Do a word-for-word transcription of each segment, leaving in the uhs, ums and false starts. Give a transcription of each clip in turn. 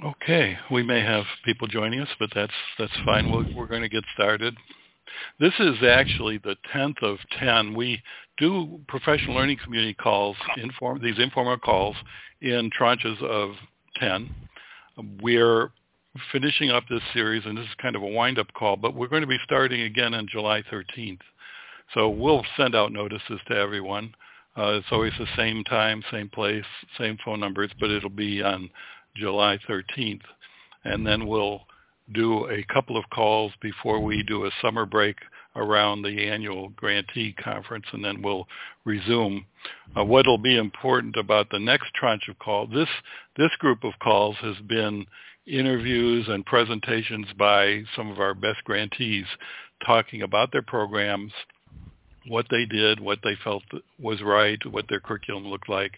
Okay, we may have people joining us, but that's that's fine. We'll, we're going to get started. This is actually the tenth of ten. We do professional learning community calls, inform, these informal calls, in tranches of ten. We're finishing up this series, and this is kind of a wind-up call, but we're going to be starting again on July thirteenth. So we'll send out notices to everyone. Uh, it's always the same time, same place, same phone numbers, but it'll be on July thirteenth. And then we'll do a couple of calls before we do a summer break around the annual grantee conference, and then we'll resume. Uh, what will be important about the next tranche of calls, this, this group of calls has been interviews and presentations by some of our best grantees talking about their programs, what they did, what they felt was right, what their curriculum looked like,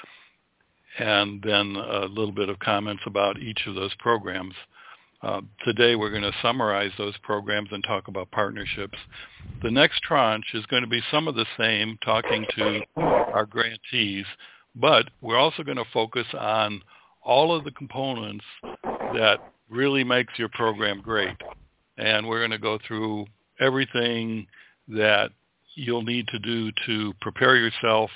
and then a little bit of comments about each of those programs. Uh, today we're going to summarize those programs and talk about partnerships. The next tranche is going to be some of the same, talking to our grantees, but we're also going to focus on all of the components that really makes your program great. And we're going to go through everything that you'll need to do to prepare yourself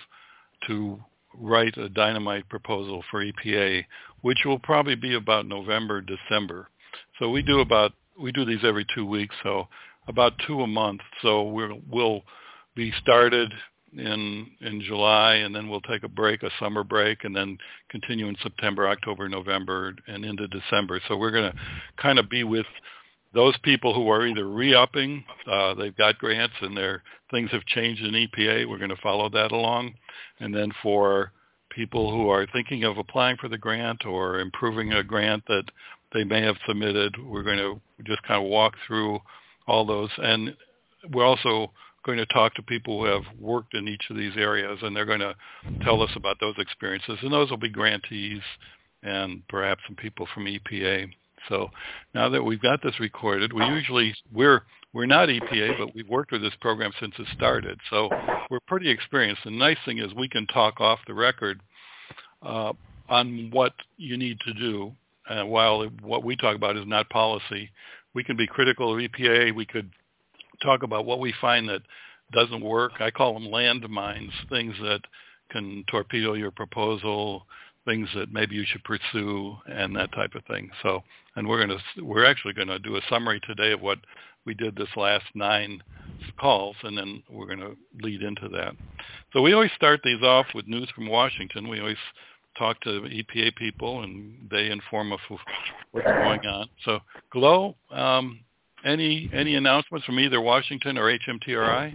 to write a dynamite proposal for E P A, which will probably be about November, December. So we do about we do these every two weeks, so about two a month. So we'll we'll be started in in July, and then we'll take a break, a summer break, and then continue in September, October, November, and into December. So we're going to kind of be with those people who are either re-upping, uh, they've got grants and their things have changed in E P A, we're going to follow that along. And then for people who are thinking of applying for the grant or improving a grant that they may have submitted, we're going to just kind of walk through all those. And we're also going to talk to people who have worked in each of these areas, and they're going to tell us about those experiences. And those will be grantees and perhaps some people from E P A. So now that we've got this recorded, we usually, we're we're not E P A, but we've worked with this program since it started. So we're pretty experienced. The nice thing is we can talk off the record uh, on what you need to do. Uh, while what we talk about is not policy, we can be critical of E P A. We could talk about what we find that doesn't work. I call them landmines, things that can torpedo your proposal, things that maybe you should pursue, and that type of thing. So, and we're going to, we're actually going to do a summary today of what we did this last nine calls, and then we're going to lead into that. So we always start these off with news from Washington. We always talk to E P A people, and they inform us of what's going on. So, Glo, um, any any announcements from either Washington or H M T R I?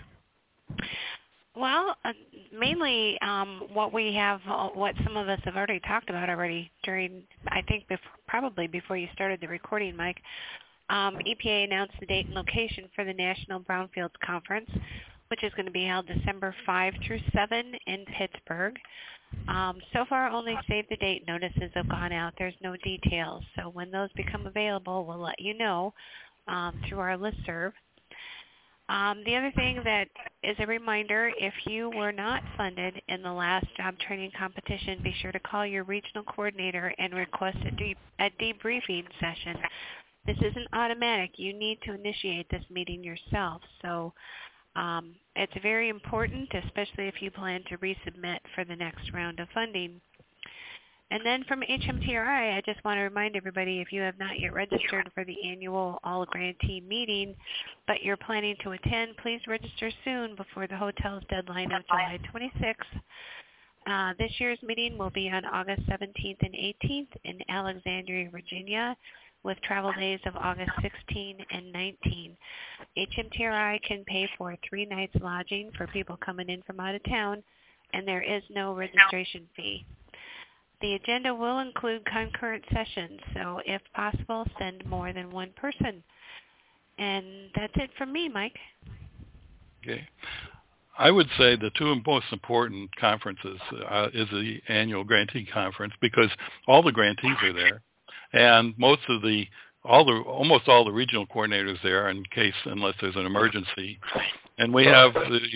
Well, uh, mainly um, what we have, uh, what some of us have already talked about already during, I think, before, probably before you started the recording, Mike. Um, E P A announced the date and location for the National Brownfields Conference, which is going to be held December fifth through seventh in Pittsburgh. Um, so far, only save the date notices have gone out. There's no details. So when those become available, we'll let you know um, through our listserv. Um, the other thing that is a reminder, if you were not funded in the last job training competition, be sure to call your regional coordinator and request a, de- a debriefing session. This isn't automatic. You need to initiate this meeting yourself. So um, it's very important, especially if you plan to resubmit for the next round of funding. And then from H M T R I, I just want to remind everybody, if you have not yet registered for the annual all-grantee meeting, but you're planning to attend, please register soon before the hotel's deadline of July twenty-sixth. Uh, this year's meeting will be on August seventeenth and eighteenth in Alexandria, Virginia, with travel days of August sixteenth and nineteenth. H M T R I can pay for three nights lodging for people coming in from out of town, and there is no registration fee. The agenda will include concurrent sessions, so if possible, send more than one person. And that's it from me, Mike. Okay. I would say the two most important conferences uh, is the annual grantee conference, because all the grantees are there, and most of the, all the, almost all the regional coordinators there in case, unless there's an emergency. And we have the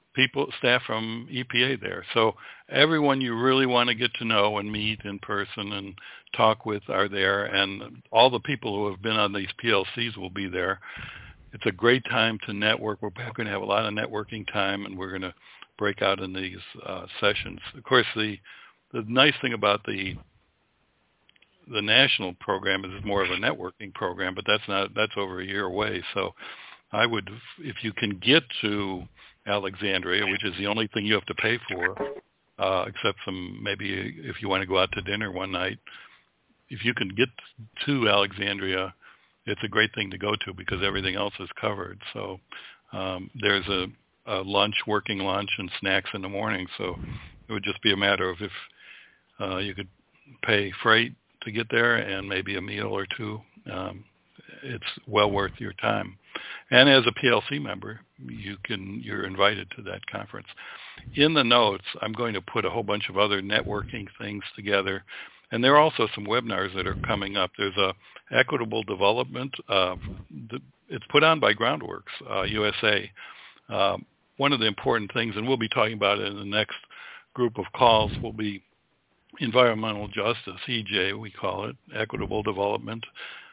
people, staff from E P A there. So everyone you really want to get to know and meet in person and talk with are there, and all the people who have been on these P L Cs will be there. It's a great time to network. We're going to have a lot of networking time, and we're going to break out in these uh, sessions. Of course, the the nice thing about the the national program is it's more of a networking program, but that's not that's over a year away. So I would, if you can get to Alexandria, which is the only thing you have to pay for, uh, except some maybe if you want to go out to dinner one night, if you can get to Alexandria, it's a great thing to go to because everything else is covered. So um, there's a, a lunch, working lunch, and snacks in the morning. So it would just be a matter of if uh, you could pay freight to get there and maybe a meal or two. Um, it's well worth your time. And as a P L C member, you can, you're invited to that conference. In the notes, I'm going to put a whole bunch of other networking things together. And there are also some webinars that are coming up. There's a equitable development. Uh, the, it's put on by Groundworks uh, U S A. Uh, one of the important things, and we'll be talking about it in the next group of calls, will be environmental justice, E J we call it, equitable development.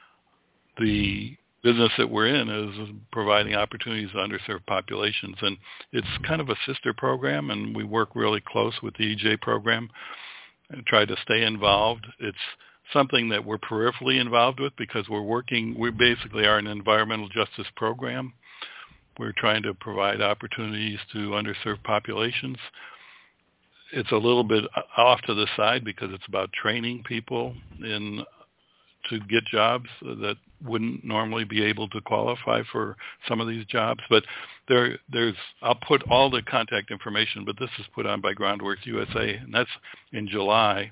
The business that we're in is providing opportunities to underserved populations, and it's kind of a sister program, and we work really close with the E J program and try to stay involved. It's something that we're peripherally involved with because we're working, we basically are an environmental justice program. We're trying to provide opportunities to underserved populations. It's a little bit off to the side because it's about training people in to get jobs that wouldn't normally be able to qualify for some of these jobs. But there, there's, I'll put all the contact information, but this is put on by Groundworks U S A, and that's in July.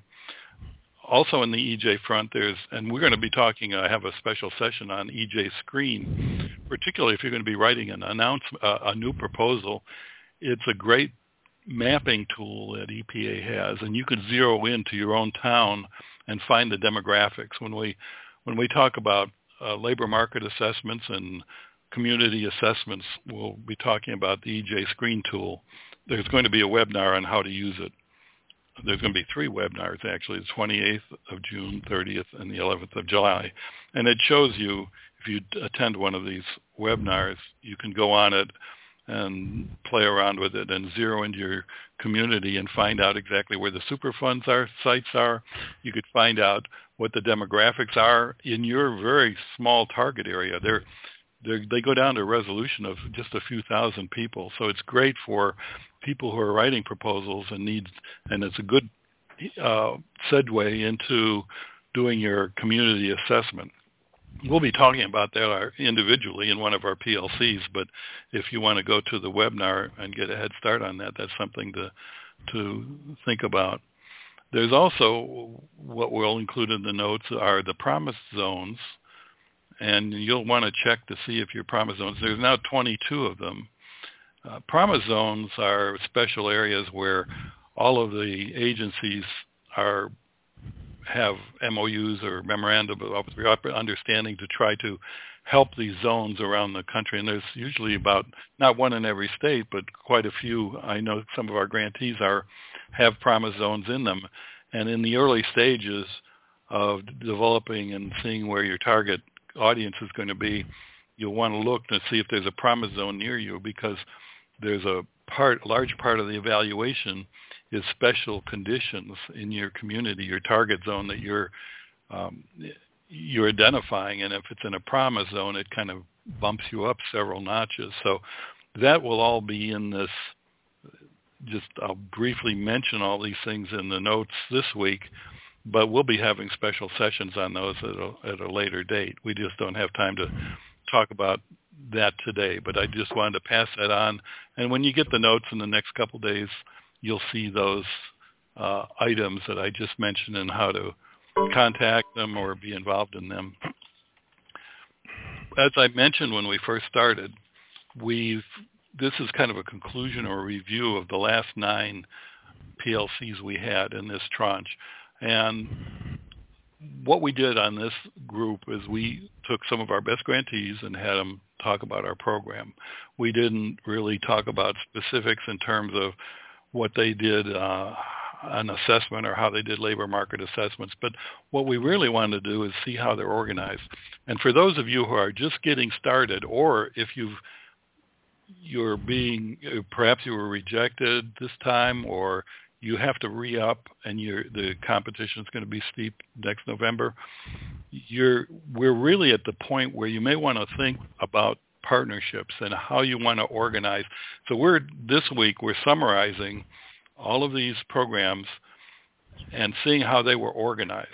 Also in the E J front, there's, and we're going to be talking, I have a special session on E J Screen, particularly if you're going to be writing an announcement, uh, a new proposal. It's a great mapping tool that E P A has, and you could zero in to your own town and find the demographics. When we when we talk about uh, labor market assessments and community assessments, we'll be talking about the E J Screen tool. There's going to be a webinar on how to use it. There's going to be three webinars, actually, the twenty-eighth of June, thirtieth, and the eleventh of July. And it shows you, if you attend one of these webinars, you can go on it and play around with it and zero into your community and find out exactly where the Superfunds are, sites are. You could find out what the demographics are in your very small target area. They're, they're, they go down to a resolution of just a few thousand people. So it's great for people who are writing proposals and need, and it's a good uh, segue into doing your community assessment. We'll be talking about that individually in one of our P L Cs, but if you want to go to the webinar and get a head start on that, that's something to to think about. There's also, what we'll include in the notes are the promise zones, and you'll want to check to see if your promise zones, there's now twenty-two of them. Uh, promise zones are special areas where all of the agencies are have M O Us or memorandum of understanding to try to help these zones around the country. And there's usually about, not one in every state, but quite a few. I know some of our grantees are have promise zones in them. And in the early stages of developing and seeing where your target audience is going to be, you'll want to look to see if there's a promise zone near you, because there's a part, large part of the evaluation is special conditions in your community, your target zone that you're um, you're identifying, and if it's in a promise zone, it kind of bumps you up several notches. So that will all be in this. Just I'll briefly mention all these things in the notes this week, but we'll be having special sessions on those at a, at a later date. We just don't have time to talk about that today, but I just wanted to pass that on. And when you get the notes in the next couple of days, you'll see those uh, items that I just mentioned and how to contact them or be involved in them. As I mentioned when we first started, we've this is kind of a conclusion or a review of the last nine P L Cs we had in this tranche. And what we did on this group is we took some of our best grantees and had them talk about our program. We didn't really talk about specifics in terms of what they did uh, on assessment or how they did labor market assessments. But what we really wanted to do is see how they're organized. And for those of you who are just getting started, or if you've you're being, perhaps you were rejected this time, or you have to re-up and you're, the competition is going to be steep next November, you're, we're really at the point where you may want to think about partnerships and how you want to organize. So we're, this week, we're summarizing all of these programs and seeing how they were organized.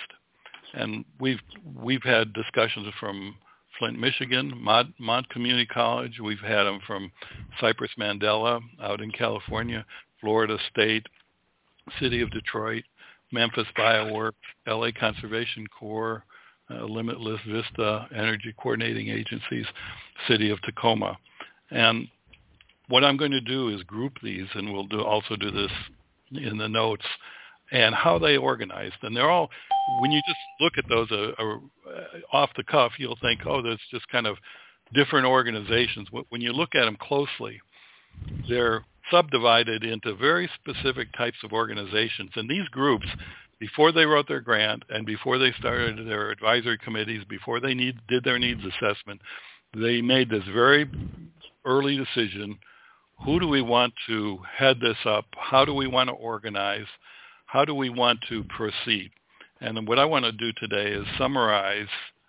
And we've, we've had discussions from Flint, Michigan, Mont, Mont Community College. We've had them from Cypress Mandela out in California, Florida State, City of Detroit, Memphis Bioworks, L A Conservation Corps, uh, Limitless Vista, Energy Coordinating Agencies, City of Tacoma. And what I'm going to do is group these, and we'll do also do this in the notes, and how they organized. And they're all, when you just look at those uh, uh, off the cuff, you'll think, oh, there's just kind of different organizations. When you look at them closely, they're subdivided into very specific types of organizations. And these groups, before they wrote their grant and before they started their advisory committees, before they need, did their needs assessment, they made this very early decision. Who do we want to head this up? How do we want to organize? How do we want to proceed? And what I want to do today is summarize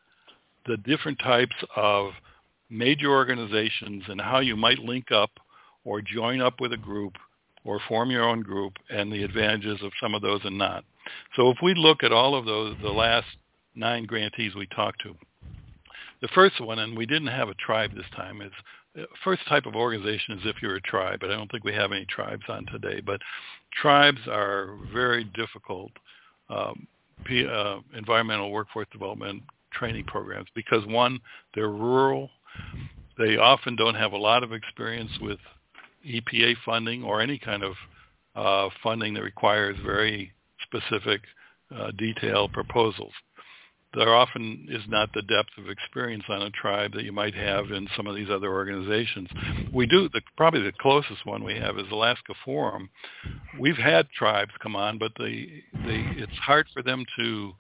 the different types of major organizations and how you might link up or join up with a group or form your own group, and the advantages of some of those and not. So if we look at all of those, the last nine grantees we talked to, the first one, and we didn't have a tribe this time, is the first type of organization is if you're a tribe, but I don't think we have any tribes on today. But tribes are very difficult um, P, uh, environmental workforce development training programs because, one, they're rural. They often don't have a lot of experience with E P A funding or any kind of uh, funding that requires very specific, uh, detailed proposals. There often is not the depth of experience on a tribe that you might have in some of these other organizations. We do, the, probably the closest one we have is Alaska Forum. We've had tribes come on, but they, they, it's hard for them to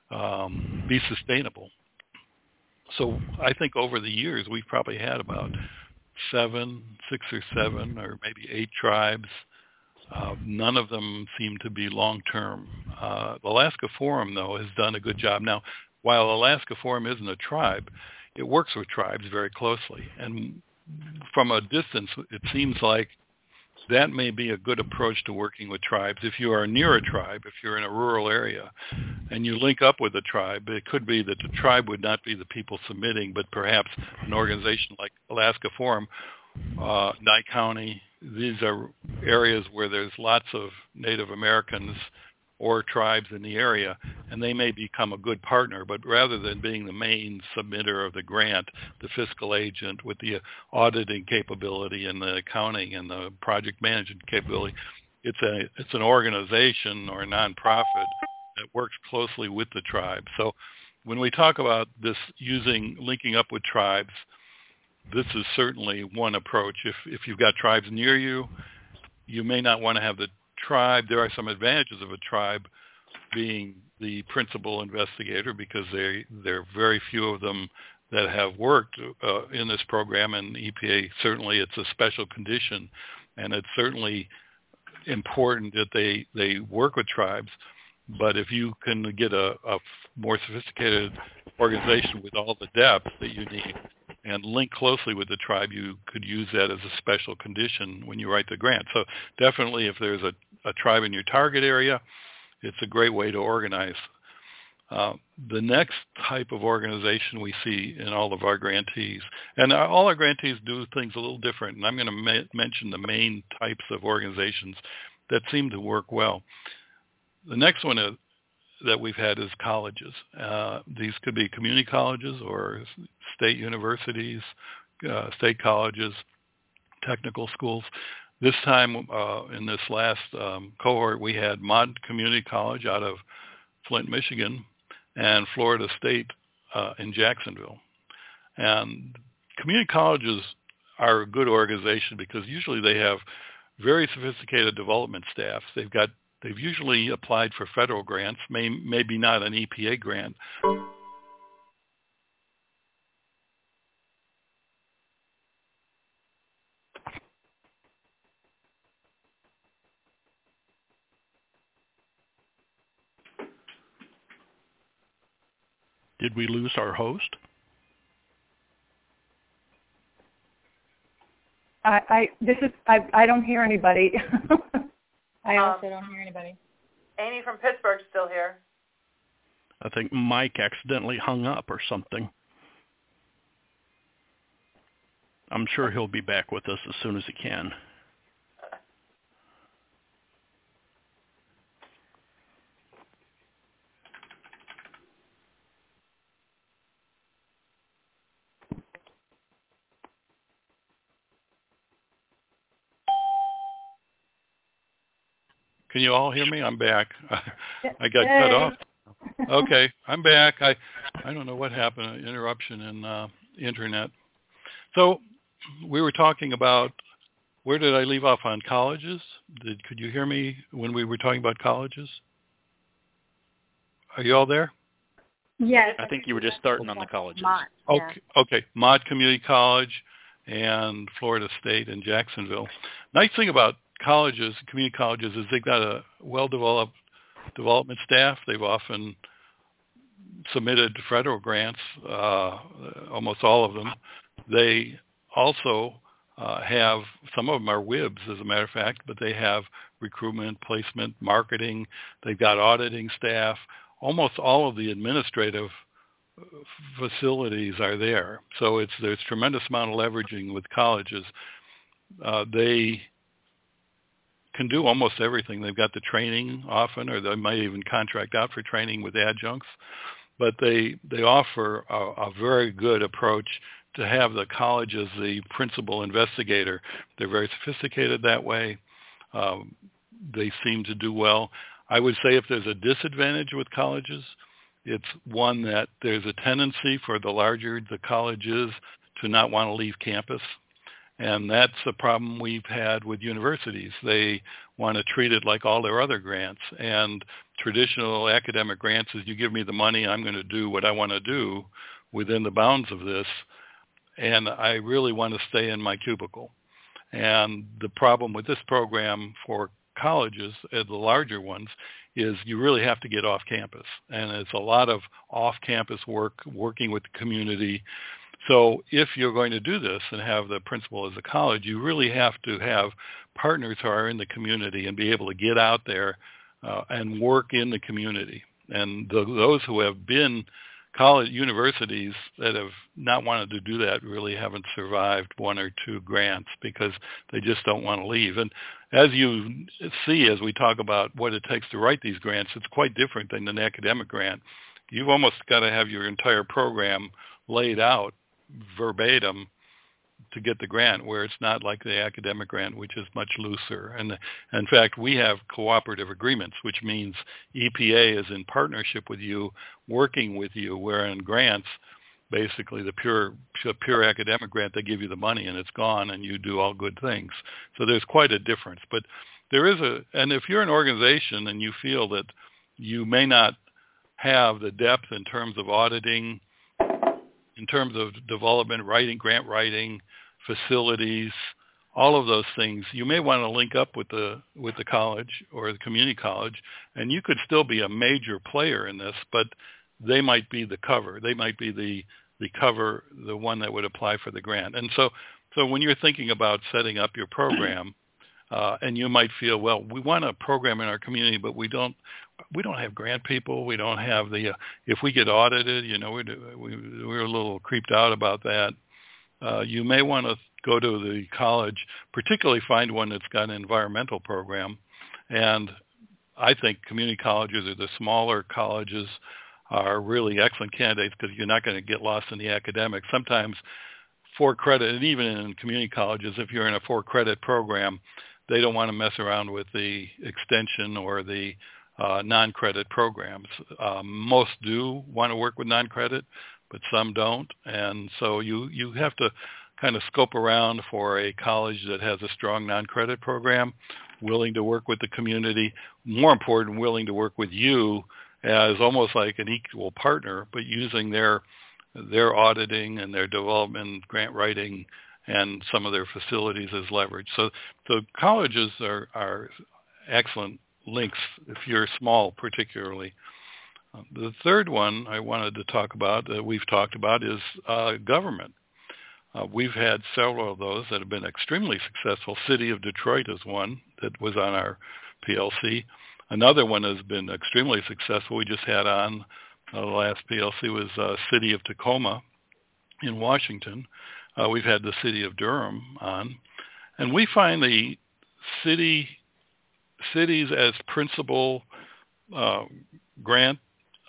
um, be sustainable. So I think over the years we've probably had about seven, six or seven, or maybe eight tribes. Uh, none of them seem to be long-term. Uh, the Alaska Forum, though, has done a good job. Now, while Alaska Forum isn't a tribe, it works with tribes very closely. And from a distance, it seems like that may be a good approach to working with tribes. If you are near a tribe, if you're in a rural area, and you link up with a tribe, it could be that the tribe would not be the people submitting, but perhaps an organization like Alaska Forum, uh, Nye County. These are areas where there's lots of Native Americans or tribes in the area, and they may become a good partner. But rather than being the main submitter of the grant, the fiscal agent with the auditing capability and the accounting and the project management capability, it's a it's an organization or a nonprofit that works closely with the tribe. So when we talk about this using linking up with tribes, this is certainly one approach. If if you've got tribes near you, you may not want to have the tribe. There are some advantages of a tribe being the principal investigator because they there are very few of them that have worked uh, in this program, and E P A certainly it's a special condition, and it's certainly important that they they work with tribes. But if you can get a, a more sophisticated organization with all the depth that you need and link closely with the tribe, you could use that as a special condition when you write the grant. So definitely if there's a, a tribe in your target area, it's a great way to organize. Uh, the next type of organization we see in all of our grantees, and our, all our grantees do things a little different, and I'm going to ma- mention the main types of organizations that seem to work well. The next one is, that we've had is colleges. Uh, these could be community colleges or state universities, uh, state colleges, technical schools. This time uh, in this last um, cohort, we had Mont Community College out of Flint, Michigan, and Florida State uh, in Jacksonville. And community colleges are a good organization because usually they have very sophisticated development staffs. They've got they've usually applied for federal grants, may, maybe not an E P A grant. Did we lose our host? I, I this is I I don't hear anybody. I also um, don't hear anybody. Amy from Pittsburgh's still here. I think Mike accidentally hung up or something. I'm sure he'll be back with us as soon as he can. Can you all hear me? I'm back. I got cut off. Okay, I'm back. I I don't know what happened, an interruption in uh, internet. So we were talking about, where did I leave off on colleges? Did, could you hear me when we were talking about colleges? Are you all there? Yes. I think you were just starting on the colleges. Mott, okay, yeah. okay. Mott Community College and Florida State and Jacksonville. Nice thing about colleges, community colleges, is they've got a well-developed development staff. They've often submitted federal grants, uh, almost all of them. They also uh, have, some of them are W I Bs, as a matter of fact, but they have recruitment, placement, marketing. They've got auditing staff. Almost all of the administrative facilities are there. So it's there's tremendous amount of leveraging with colleges. Uh, they can do almost everything. They've got the training often, or they might even contract out for training with adjuncts. But they they offer a, a very good approach to have the college as the principal investigator. They're very sophisticated that way. Um, they seem to do well. I would say if there's a disadvantage with colleges, it's one that there's a tendency for the larger the college is to not want to leave campus. And that's a problem we've had with universities. They want to treat it like all their other grants. And traditional academic grants is, you give me the money, I'm going to do what I want to do within the bounds of this. And I really want to stay in my cubicle. And the problem with this program for colleges, uh, the larger ones, is you really have to get off campus. And it's a lot of off-campus work, working with the community. So if you're going to do this and have the principal as a college, you really have to have partners who are in the community and be able to get out there uh, and work in the community. And the, those who have been college universities that have not wanted to do that really haven't survived one or two grants because they just don't want to leave. And as you see, as we talk about what it takes to write these grants, it's quite different than an academic grant. You've almost got to have your entire program laid out verbatim to get the grant, where it's not like the academic grant, which is much looser. And in fact, we have cooperative agreements, which means E P A is in partnership with you, working with you, where in grants, basically the pure pure academic grant, they give you the money and it's gone and you do all good things. So there's quite a difference. But there is a, and if you're an organization and you feel that you may not have the depth in terms of auditing, in terms of development, writing, grant writing, facilities, all of those things, you may want to link up with the with the college or the community college, and you could still be a major player in this, but they might be the cover. They might be the the cover, the one that would apply for the grant. And so, so when you're thinking about setting up your program, uh, and you might feel, well, we want a program in our community, but we don't we don't have grant people. We don't have the, uh, if we get audited, you know, we we we're a little creeped out about that. Uh, you may want to go to the college, particularly find one that's got an environmental program. And I think community colleges or the smaller colleges are really excellent candidates because you're not going to get lost in the academics. Sometimes for credit, and even in community colleges, if you're in a for-credit program, they don't want to mess around with the extension or the uh, non-credit programs. Um, most do want to work with non-credit, but some don't. And so you, you have to kind of scope around for a college that has a strong non-credit program, willing to work with the community, more important, willing to work with you as almost like an equal partner, but using their their auditing and their development, grant writing, and some of their facilities as leverage. So so colleges are, are excellent links if you're small particularly. Uh, the third one I wanted to talk about, that we've talked about, is uh, government. Uh, we've had several of those that have been extremely successful. City of Detroit is one that was on our P L C. Another one has been extremely successful. We just had on uh, the last P L C was uh, City of Tacoma in Washington. Uh, we've had the City of Durham on. And we find the city cities as principal uh, grant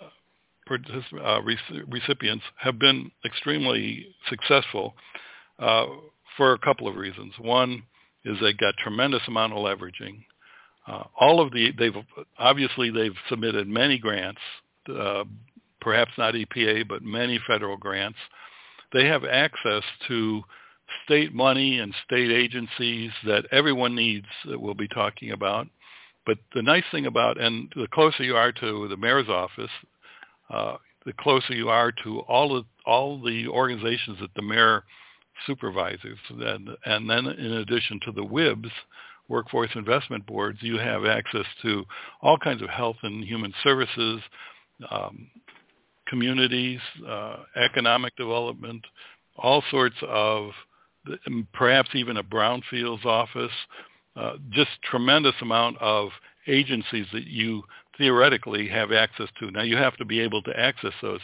Uh, recipients have been extremely successful uh, for a couple of reasons. One is they got tremendous amount of leveraging. Uh, all of the they've obviously they've submitted many grants, uh, perhaps not E P A, but many federal grants. They have access to state money and state agencies that everyone needs that we'll be talking about. But the nice thing about, and the closer you are to the mayor's office, Uh, the closer you are to all of all the organizations that the mayor supervises, and, and then in addition to the W I Bs, workforce investment boards, you have access to all kinds of health and human services, um, communities, uh, economic development, all sorts of, perhaps even a brownfields office, uh, just tremendous amount of agencies that you theoretically have access to. Now you have to be able to access those.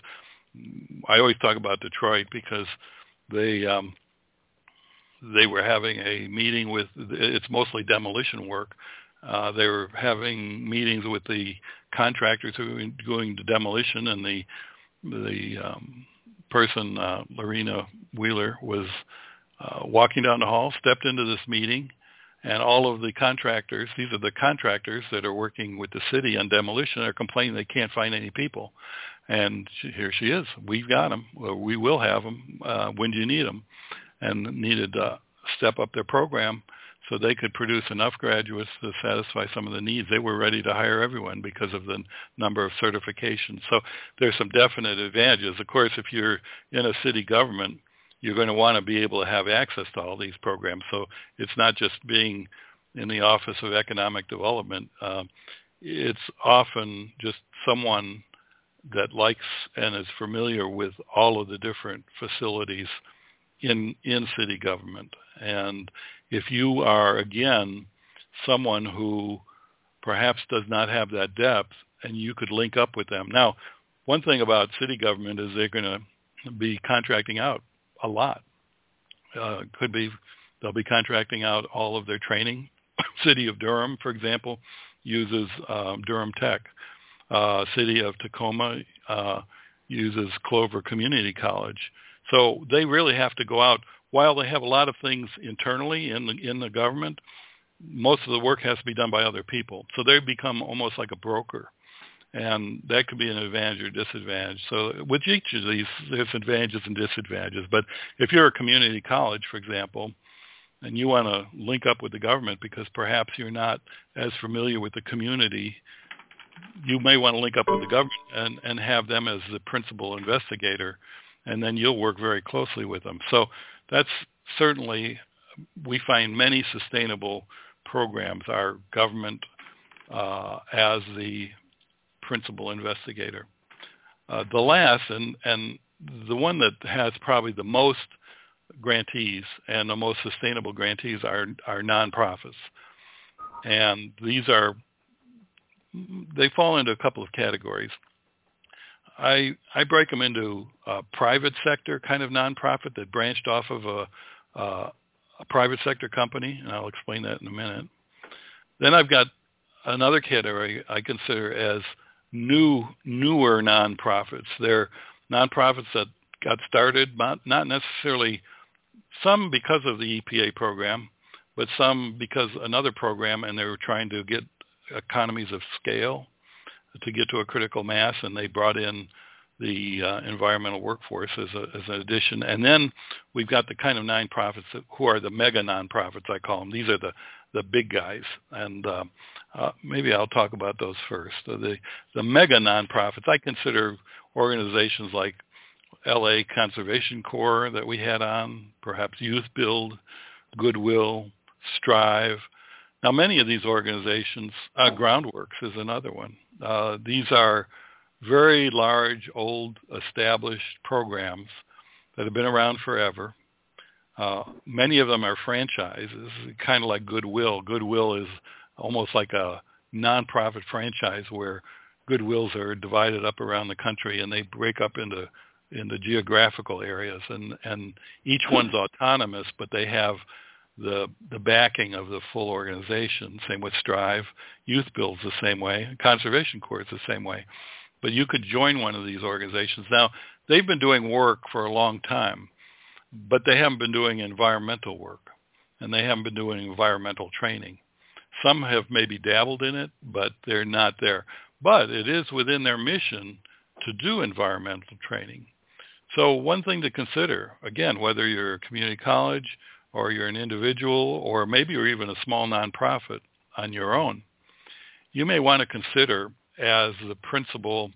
I always talk about Detroit because they um, they were having a meeting with, it's mostly demolition work. Uh, they were having meetings with the contractors who were doing the demolition, and the the um, person, uh, Lorena Wheeler, was uh, walking down the hall, stepped into this meeting, and all of the contractors, these are the contractors that are working with the city on demolition, are complaining they can't find any people. And she, here she is. We've got them. Well, we will have them. Uh, when do you need them? And needed to step up their program so they could produce enough graduates to satisfy some of the needs. They were ready to hire everyone because of the number of certifications. So there's some definite advantages. Of course, if you're in a city government, you're going to want to be able to have access to all these programs. So it's not just being in the Office of Economic Development. Uh, it's often just someone that likes and is familiar with all of the different facilities in, in city government. And if you are, again, someone who perhaps does not have that depth, and you could link up with them. Now, one thing about city government is they're going to be contracting out a lot. Uh, could be they'll be contracting out all of their training. City of Durham, for example, uses um, Durham Tech. Uh, City of Tacoma uh, uses Clover Community College. So they really have to go out. While they have a lot of things internally in the in the government, most of the work has to be done by other people. So they become almost like a broker. And that could be an advantage or disadvantage. So with each of these, there's advantages and disadvantages. But if you're a community college, for example, and you want to link up with the government because perhaps you're not as familiar with the community, you may want to link up with the government and, and have them as the principal investigator, and then you'll work very closely with them. So that's certainly, we find many sustainable programs are government uh, as the principal investigator. Uh, the last, and, and the one that has probably the most grantees and the most sustainable grantees are, are nonprofits. And these are, they fall into a couple of categories. I I break them into a private sector kind of nonprofit that branched off of a, uh, a private sector company, and I'll explain that in a minute. Then I've got another category I consider as new, newer nonprofits. They're nonprofits that got started, not, not necessarily, some because of the E P A program, but some because another program, and they were trying to get economies of scale to get to a critical mass, and they brought in the uh, environmental workforce as, a, as an addition. And then we've got the kind of nonprofits that, who are the mega nonprofits, I call them. These are the, the big guys. And uh, uh, maybe I'll talk about those first. So the, the mega nonprofits, I consider organizations like L A Conservation Corps that we had on, perhaps Youth Build, Goodwill, Strive. Now, many of these organizations, uh, Groundworks is another one. Uh, these are very large, old, established programs that have been around forever. Uh, many of them are franchises, kind of like Goodwill. Goodwill is almost like a nonprofit franchise where Goodwills are divided up around the country, and they break up into into geographical areas, and, and each one's autonomous, but they have the the backing of the full organization. Same with Strive. Youth Build's the same way. Conservation Corps is the same way. But you could join one of these organizations. Now, they've been doing work for a long time, but they haven't been doing environmental work, and they haven't been doing environmental training. Some have maybe dabbled in it, but they're not there. But it is within their mission to do environmental training. So one thing to consider, again, whether you're a community college or you're an individual or maybe you're even a small nonprofit on your own, you may want to consider as the principal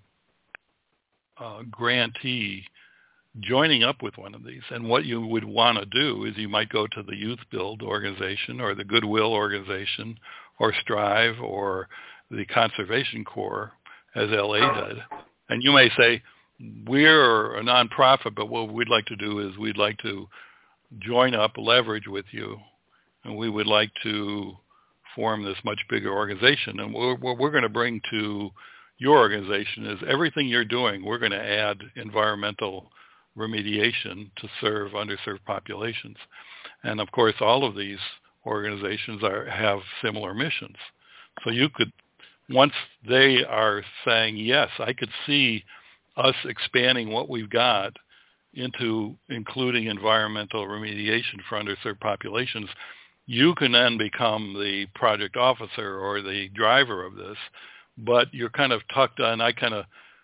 uh, grantee joining up with one of these. And what you would want to do is you might go to the Youth Build organization or the Goodwill organization or Strive or the Conservation Corps, as L A did. And you may say, we're a nonprofit, but what we'd like to do is we'd like to join up, leverage with you, and we would like to form this much bigger organization. And what we're going to bring to your organization is everything you're doing, we're going to add environmental remediation to serve underserved populations. And of course, all of these organizations are, have similar missions. So you could, once they are saying, yes, I could see us expanding what we've got into including environmental remediation for underserved populations, you can then become the project officer or the driver of this, but you're kind of tucked on. I kind of,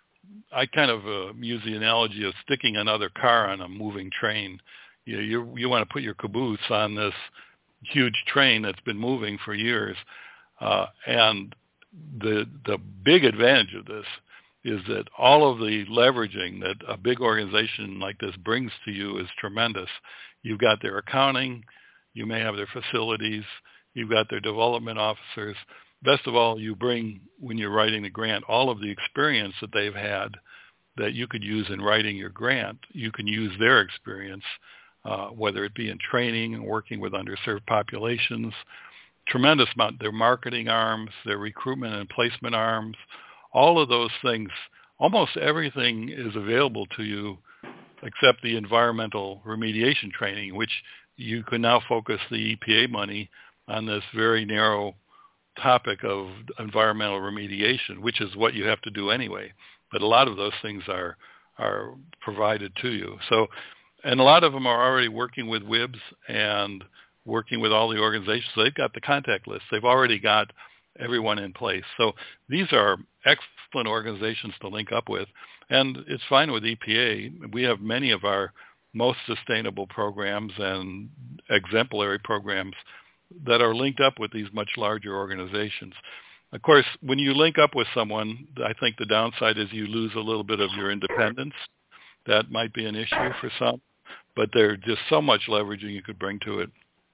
I kind of uh, use the analogy of sticking another car on a moving train. You you, you want to put your caboose on this huge train that's been moving for years, uh, and the the big advantage of this is that all of the leveraging that a big organization like this brings to you is tremendous. You've got their accounting, you may have their facilities, you've got their development officers. Best of all, you bring, when you're writing the grant, all of the experience that they've had that you could use in writing your grant. You can use their experience, uh, whether it be in training and working with underserved populations, tremendous amount, their marketing arms, their recruitment and placement arms, all of those things. Almost everything is available to you except the environmental remediation training, which you can now focus the E P A money on this very narrow topic of environmental remediation, which is what you have to do anyway. But a lot of those things are are provided to you. So, and a lot of them are already working with W I B S and working with all the organizations. So they've got the contact list. They've already got everyone in place. So these are excellent organizations to link up with. And it's fine with E P A. We have many of our most sustainable programs and exemplary programs that are linked up with these much larger organizations. Of course, when you link up with someone, I think the downside is you lose a little bit of your independence. That might be an issue for some, but there's just so much leveraging you could bring to it.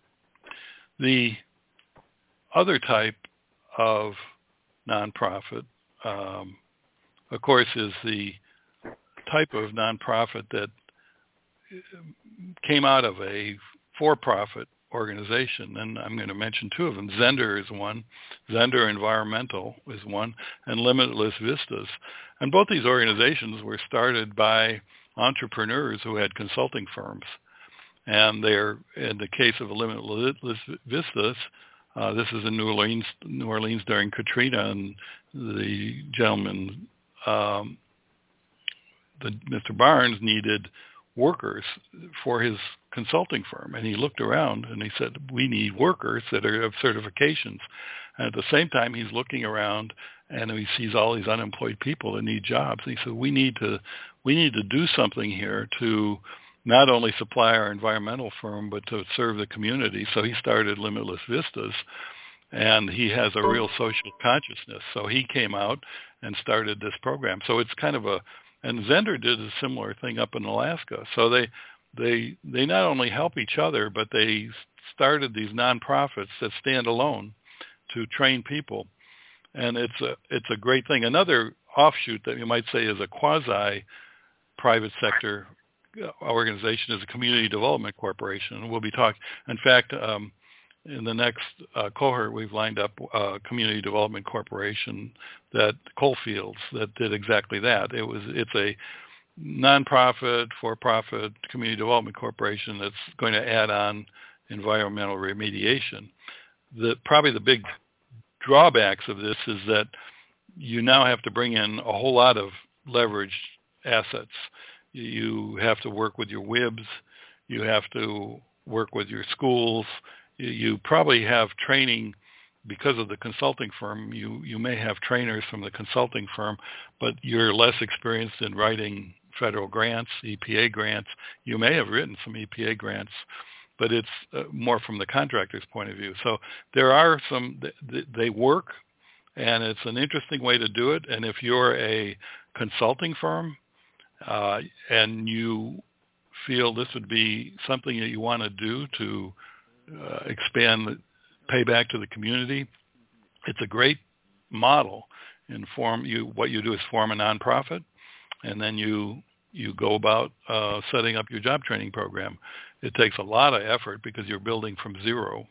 The other type of nonprofit, um, of course, is the type of nonprofit that came out of a for-profit organization, and I'm going to mention two of them. Zender is one, Zender Environmental is one, and Limitless Vistas. And both these organizations were started by entrepreneurs who had consulting firms. And they're, in the case of Limitless Vistas, uh, this is in New Orleans, New Orleans during Katrina, and the gentleman, um, the, Mister Barnes, needed workers for his consulting firm. And he looked around and he said, we need workers that are of certifications. And at the same time, he's looking around and he sees all these unemployed people that need jobs. And he said, we need to, we need to do something here to not only supply our environmental firm, but to serve the community. So he started Limitless Vistas, and he has a real social consciousness. So he came out and started this program. So it's kind of a, and Zender did a similar thing up in Alaska. So they, they, they not only help each other, but they started these nonprofits that stand alone to train people. And it's a, it's a great thing. Another offshoot that you might say is a quasi private sector organization is a community development corporation. We'll be talking, in fact, um, in the next uh, cohort, we've lined up a community development corporation that Coalfields that did exactly that. It was, it's a nonprofit, for-profit community development corporation that's going to add on environmental remediation. The, probably the big drawbacks of this is that you now have to bring in a whole lot of leveraged assets. You have to work with your W I Bs. You have to work with your schools. You probably have training because of the consulting firm. You, you may have trainers from the consulting firm, but you're less experienced in writing federal grants, E P A grants. You may have written some E P A grants, but it's uh, more from the contractor's point of view. So there are some, they work, and it's an interesting way to do it. And if you're a consulting firm uh, and you feel this would be something that you want to do to uh, expand, pay back to the community, it's a great model. And form you, what you do is form a nonprofit, and then you you go about uh, setting up your job training program. It takes a lot of effort because you're building from zero,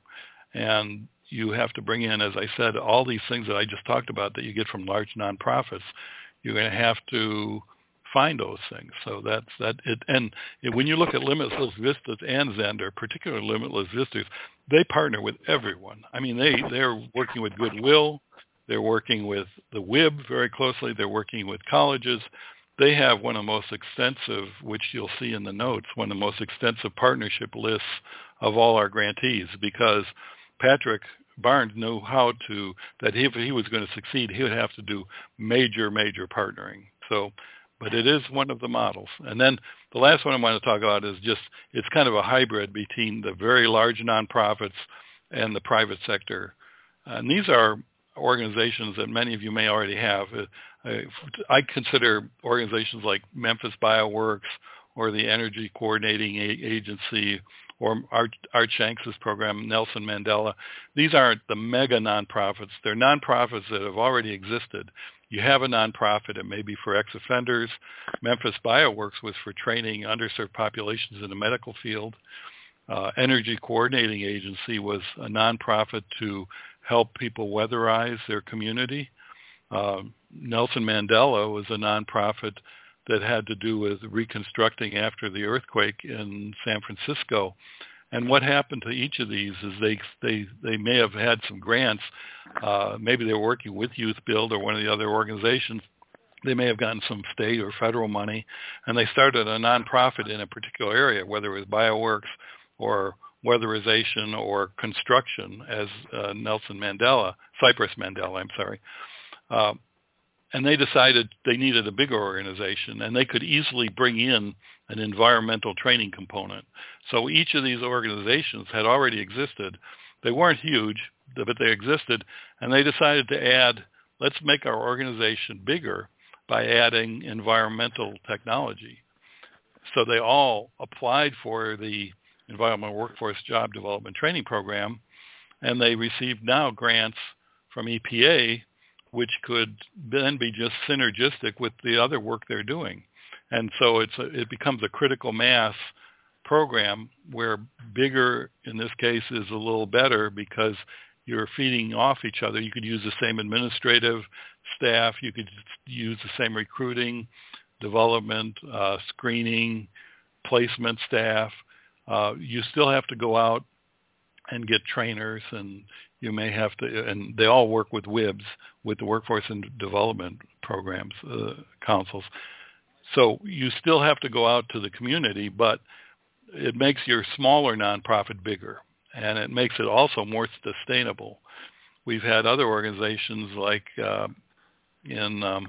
and you have to bring in, as I said, all these things that I just talked about that you get from large nonprofits. You're going to have to find those things. So that's that. It, and it, when you look at Limitless Vistas and Zender, particularly Limitless Vistas, they partner with everyone. I mean, they they're working with Goodwill. They're working with the W I B very closely. They're working with colleges. They have one of the most extensive, which you'll see in the notes, one of the most extensive partnership lists of all our grantees, because Patrick Barnes knew how to, that if he was going to succeed, he would have to do major, major partnering. So, but it is one of the models. And then the last one I want to talk about is just, it's kind of a hybrid between the very large nonprofits and the private sector. And these are organizations that many of you may already have. I, I consider organizations like Memphis Bioworks or the Energy Coordinating Agency or Art, Art Shanks' program, Nelson Mandela. These aren't the mega nonprofits. They're nonprofits that have already existed. You have a nonprofit, it may be for ex-offenders. Memphis Bioworks was for training underserved populations in the medical field. Uh, Energy Coordinating Agency was a nonprofit to help people weatherize their community. Uh, Nelson Mandela was a nonprofit that had to do with reconstructing after the earthquake in San Francisco. And what happened to each of these is they they, they may have had some grants. Uh, maybe they were working with Youth Build or one of the other organizations. They may have gotten some state or federal money, and they started a nonprofit in a particular area, whether it was Bioworks or weatherization or construction, as uh, Nelson Mandela, Cypress Mandela, I'm sorry. Uh, and they decided they needed a bigger organization, and they could easily bring in an environmental training component. So each of these organizations had already existed. They weren't huge, but they existed, and they decided to add, let's make our organization bigger by adding environmental technology. So they all applied for the Environmental Workforce Job Development Training Program, and they received now grants from E P A, which could then be just synergistic with the other work they're doing. And so it's a, it becomes a critical mass program where bigger, in this case, is a little better because you're feeding off each other. You could use the same administrative staff. You could use the same recruiting, development, uh, screening, placement staff. Uh, you still have to go out and get trainers, and you may have to, and they all work with W I Bs, with the Workforce and Development Programs, uh, councils. So you still have to go out to the community, but it makes your smaller nonprofit bigger, and it makes it also more sustainable. We've had other organizations like uh, in um,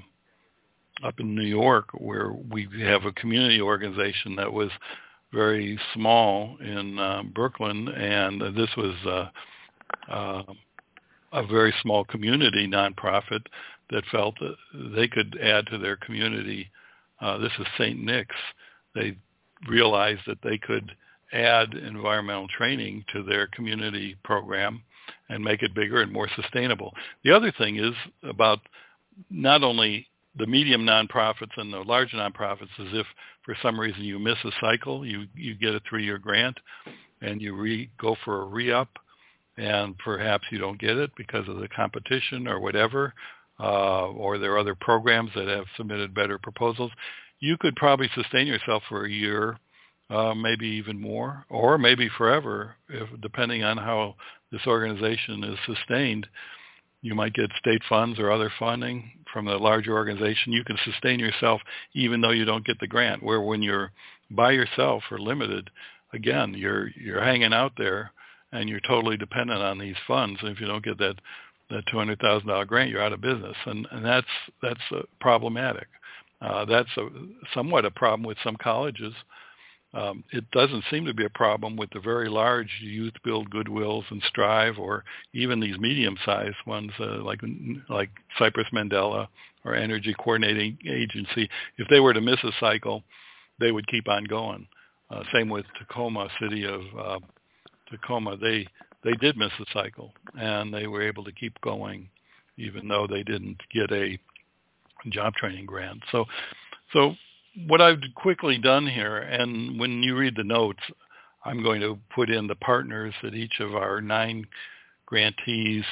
up in New York, where we have a community organization that was very small in uh, Brooklyn, and this was uh, uh, a very small community nonprofit that felt that they could add to their community. Uh, this is Saint Nick's. They realized that they could add environmental training to their community program and make it bigger and more sustainable. The other thing is about not only the medium nonprofits and the large nonprofits is if for some reason you miss a cycle, you, you get a three-year grant and you re, go for a re-up, and perhaps you don't get it because of the competition or whatever, uh, or there are other programs that have submitted better proposals. You could probably sustain yourself for a year, uh, maybe even more, or maybe forever, if, depending on how this organization is sustained. You might get state funds or other funding from the larger organization. You can sustain yourself even though you don't get the grant, where when you're by yourself or limited, again, you're you're hanging out there and you're totally dependent on these funds. And if you don't get that, that two hundred thousand dollars grant, you're out of business. And, and that's, that's uh, problematic. Uh, that's a, somewhat a problem with some colleges. Um, it doesn't seem to be a problem with the very large Youth Build Goodwills and Strive, or even these medium-sized ones uh, like like Cypress Mandela or Energy Coordinating Agency. If they were to miss a cycle, they would keep on going. Uh, same with Tacoma City of uh, Tacoma. They they did miss a cycle, and they were able to keep going, even though they didn't get a job training grant. So, so. What I've quickly done here, and when you read the notes, I'm going to put in the partners that each of our nine grantees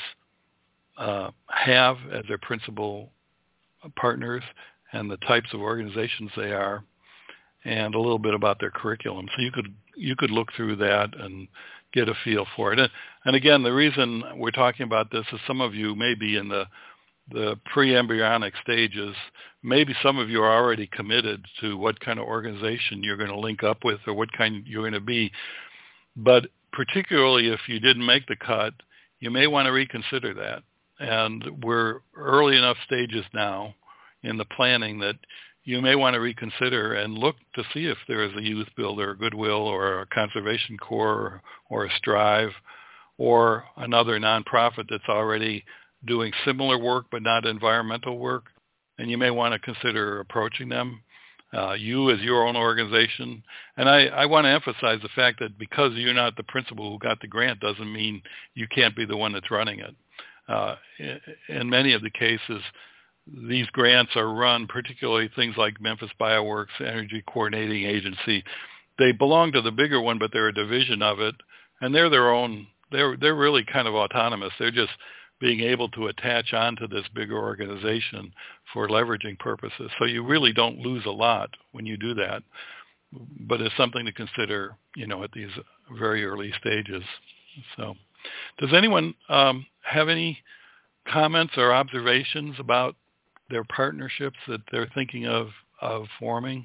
uh, have as their principal partners and the types of organizations they are, and a little bit about their curriculum. So you could you could look through that and get a feel for it. And, and again, the reason we're talking about this is some of you may be in the the pre-embryonic stages. Maybe some of you are already committed to what kind of organization you're going to link up with or what kind you're going to be. But particularly if you didn't make the cut, you may want to reconsider that. And we're early enough stages now in the planning that you may want to reconsider and look to see if there is a Youth Build or a Goodwill or a Conservation Corps or a Strive or another nonprofit that's already doing similar work but not environmental work, and you may want to consider approaching them, uh, you as your own organization. And I, I want to emphasize the fact that because you're not the principal who got the grant doesn't mean you can't be the one that's running it. Uh, in, in many of the cases, these grants are run, particularly things like Memphis Bioworks, Energy Coordinating Agency. They belong to the bigger one, but they're a division of it, and they're their own. They're they're really kind of autonomous. They're just being able to attach onto this bigger organization for leveraging purposes. So you really don't lose a lot when you do that, but it's something to consider, you know, at these very early stages. So does anyone um, have any comments or observations about their partnerships that they're thinking of, of forming?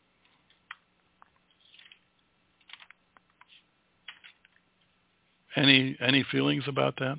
Any, any feelings about that?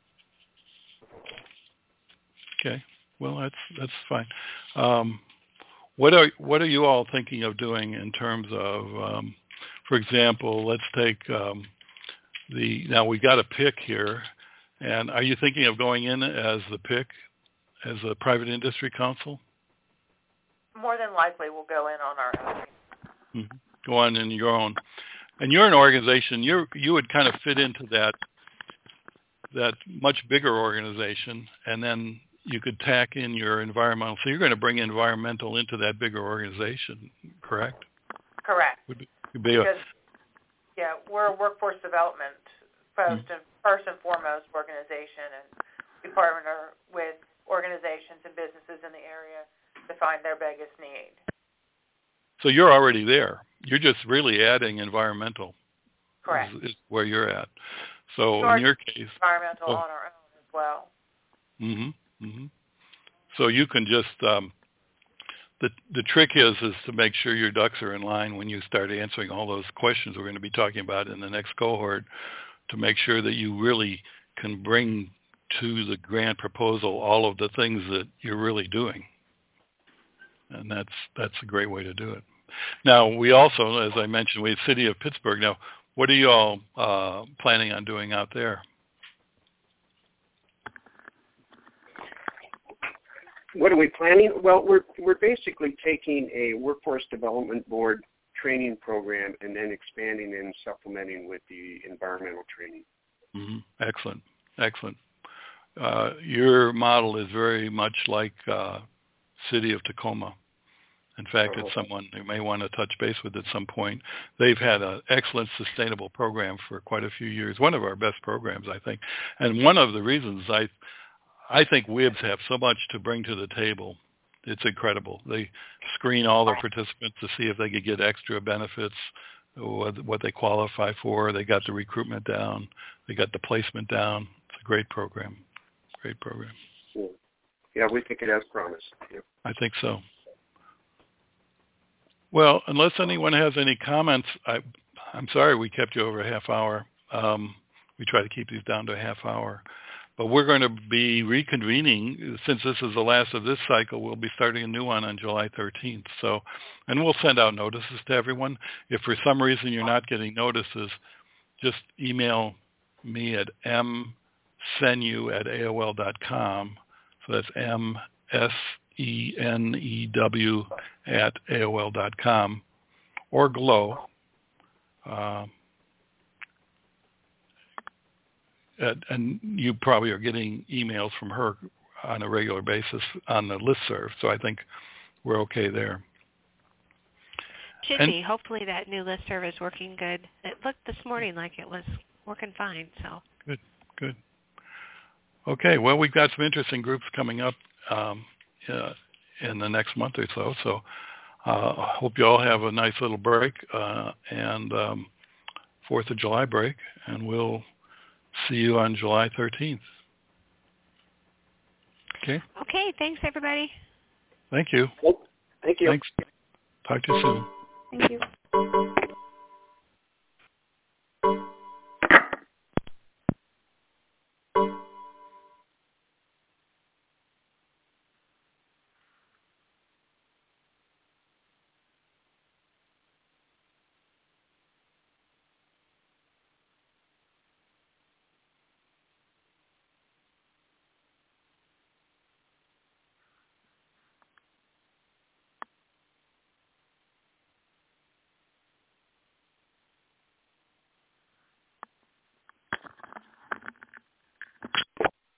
Okay, well, that's that's fine. Um, what are what are you all thinking of doing in terms of, um, for example, let's take um, the now we got a P I C here, and are you thinking of going in as the P I C, as a private industry council? More than likely, we'll go in on our own. Mm-hmm. Go on in your own, and you're an organization. You you would kind of fit into that that much bigger organization, and then you could tack in your environmental. So you're going to bring environmental into that bigger organization, correct? Correct. Would be, would be because, a, yeah, we're a workforce development first, mm-hmm. and, first and foremost organization, and we partner with organizations and businesses in the area to find their biggest need. So you're already there. You're just really adding environmental. Correct. Is, is where you're at. So Sure. in your case, environmental oh. on our own as well. Mm-hmm. Mm-hmm. So you can just um, the the trick is is to make sure your ducks are in line when you start answering all those questions we're going to be talking about in the next cohort, to make sure that you really can bring to the grant proposal all of the things that you're really doing. And that's that's a great way to do it. Now, we also, as I mentioned, we have City of Pittsburgh. Now, what are you all uh, planning on doing out there? What are we planning? Well, we're we're basically taking a workforce development board training program and then expanding and supplementing with the environmental training. Mm-hmm. Excellent, excellent. Uh, your model is very much like uh, City of Tacoma. In fact, Oh. it's someone you may want to touch base with at some point. They've had an excellent sustainable program for quite a few years, one of our best programs, I think. And one of the reasons I I think W I B S have so much to bring to the table. It's incredible. They screen all their participants to see if they could get extra benefits, what, what they qualify for. They got the recruitment down. They got the placement down. It's a great program. Great program. Yeah, yeah we think it has promise. Yeah. I think so. Well, unless anyone has any comments, I, I'm sorry we kept you over a half hour. Um, we try to keep these down to a half hour. But we're going to be reconvening, since this is the last of this cycle, we'll be starting a new one on July thirteenth. So, and we'll send out notices to everyone. If for some reason you're not getting notices, just email me at m senew at A O L dot com. So that's M S E N E W at A O L dot com, or Glow. Uh, And, and you probably are getting emails from her on a regular basis on the listserv, so I think we're okay there. Should and, be. Hopefully that new listserv is working good. It looked this morning like it was working fine. So Good, good. Okay, well, we've got some interesting groups coming up um, uh, in the next month or so, so uh, I hope you all have a nice little break uh, and um, fourth of July break, and we'll see you on July thirteenth. Okay? Okay, thanks everybody. Thank you. Thank you. Thanks. Talk to you soon. Thank you.